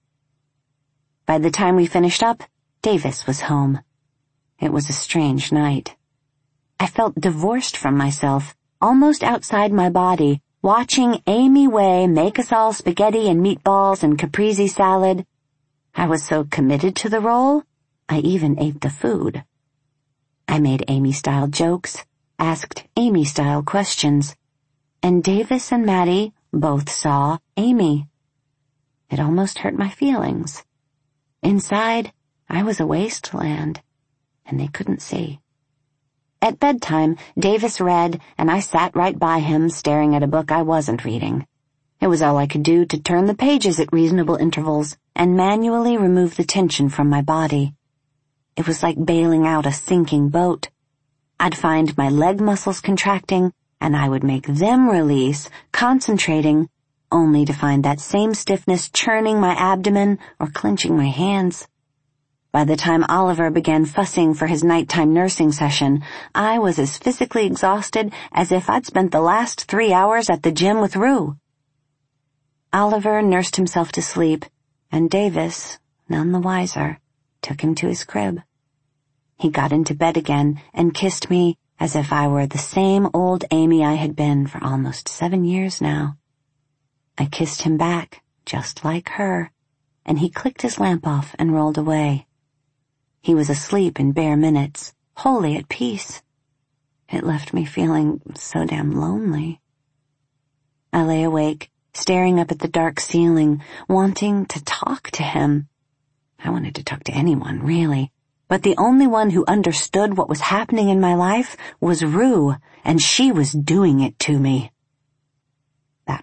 By the time we finished up, Davis was home. It was a strange night. I felt divorced from myself, almost outside my body, watching Amy Way make us all spaghetti and meatballs and caprese salad. I was so committed to the role, I even ate the food. I made Amy-style jokes, asked Amy-style questions, and Davis and Maddie both saw Amy. It almost hurt my feelings. Inside, I was a wasteland, and they couldn't see. At bedtime, Davis read, and I sat right by him staring at a book I wasn't reading. It was all I could do to turn the pages at reasonable intervals and manually remove the tension from my body. It was like bailing out a sinking boat. I'd find my leg muscles contracting, and I would make them release, concentrating, only to find that same stiffness churning my abdomen or clenching my hands. By the time Oliver began fussing for his nighttime nursing session, I was as physically exhausted as if I'd spent the last three hours at the gym with Rue. Oliver nursed himself to sleep, and Davis, none the wiser, took him to his crib. He got into bed again and kissed me as if I were the same old Amy I had been for almost seven years now. I kissed him back, just like her, and he clicked his lamp off and rolled away. He was asleep in bare minutes, wholly at peace. It left me feeling so damn lonely. I lay awake, staring up at the dark ceiling, wanting to talk to him. I wanted to talk to anyone, really, but the only one who understood what was happening in my life was Rue, and she was doing it to me.